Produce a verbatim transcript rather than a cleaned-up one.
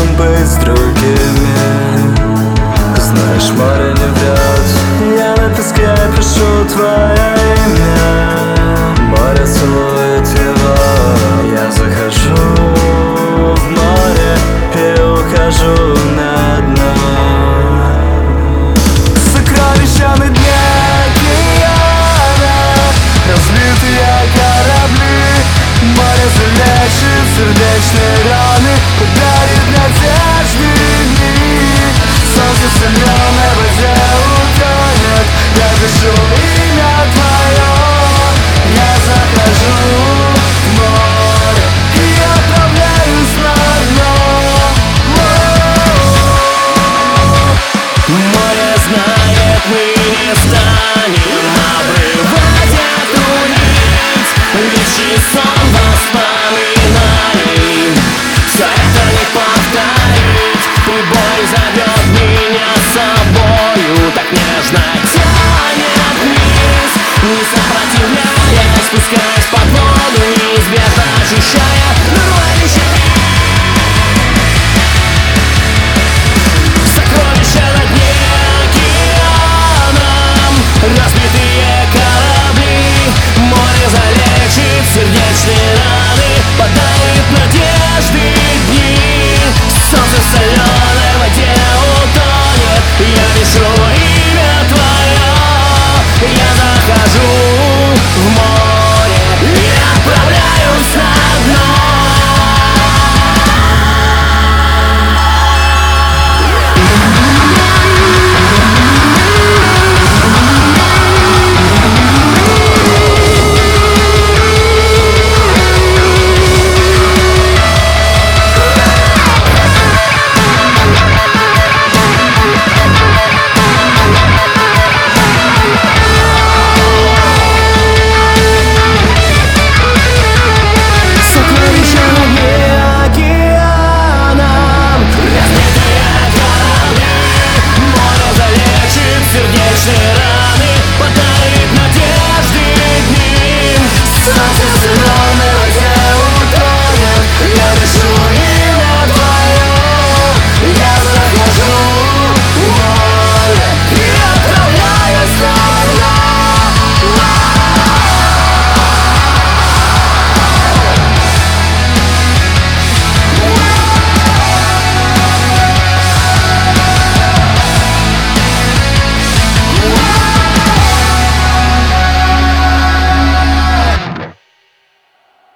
хотим быть с другими. Знаешь, море не врет, я на песке пишу твое имя. Море целует его, я захожу в море и ухожу на дно. Сокровищами дня океана разбитые корабли. Море залечит сердечные раны, подарит надежды дни. Солнце в соленой воде утонет, я пишу имя твое. Я захожу в море и отправляюсь на дно. Море знает, мы не станем обрывать эту нить, ведь часом воспоминаний все это не повторить. Прибой зовет меня с собою, так нежно тянет вниз. Не сопротивляясь, спускаясь под воду, неизбежно ощущая